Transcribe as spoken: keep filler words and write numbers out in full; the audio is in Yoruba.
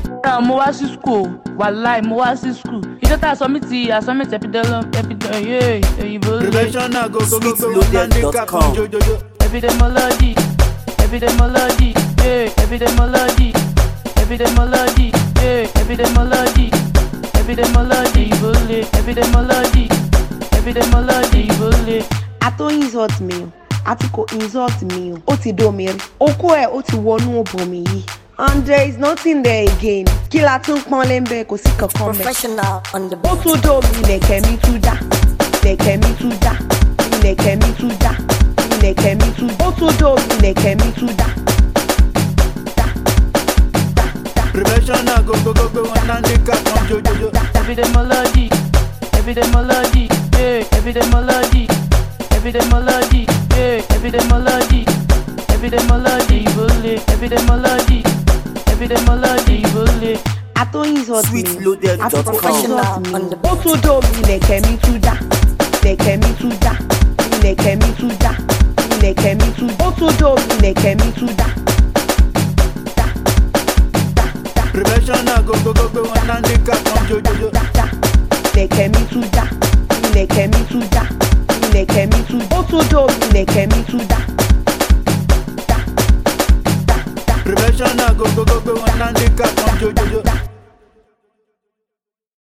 Mo wá sí school, wàláì mo wá sí school. Ìjọ́ tá a sọ mí ti assignment epidemic epidemic òyìnbó lè. Professional go go go go handicap jojojo. Epidemiology, epidemiology, yeah, epidemiology, epidemiology, yeah, epidemiology, epidemiology òyìnbó lè, epidemiology, epidemiology òyìnbó lè. Ato insult me o, àti kò insult me o. Ó ti do mi rí. Oko ẹ̀ ó ti wọnú òbò mi yìí. And there is nothing there again. Kí la tún pọ́n lé ń bẹ kò sí kankan bẹ. Professional on the Ó tún dó mi ilẹ̀kẹ̀ mi tún dá. Ilẹ̀kẹ̀ mi tún dá. Ilẹ̀kẹ̀ mi tún dá. Ilẹ̀kẹ̀ mi tún dá. Ó tún dó mi ilẹ̀kẹ̀ mi tún dá. Professional go go go go handicap jojojo. Epidemiology, epidemiology, yeah, epidemiology, epidemiology, yeah, epidemiology, epidemiology òyìnbó lè, epidemiology, epidemiology òyìnbó lè. Ato insult me. Sweetloaded Àti kò dot com. insult me. On the Ó tún dó mi ilẹ̀kẹ̀ mi tún dá. Ilẹ̀kẹ̀ mi tún dá. Ilẹ̀kẹ̀ mi tún dá. Ilẹ̀kẹ̀ mi tún dá. Ó tún dó mi ilẹ̀kẹ̀ mi tún dá. Professional go go go go handicap jojojo. Ilẹ̀kẹ̀ mi tún dá. Ilẹ̀kẹ̀ mi tún dá. Ilẹ̀kẹ̀ mi tún dá. Ó tún dó mi ilẹ̀kẹ̀ mi tún dá. Professional go go go go handicap jojojo.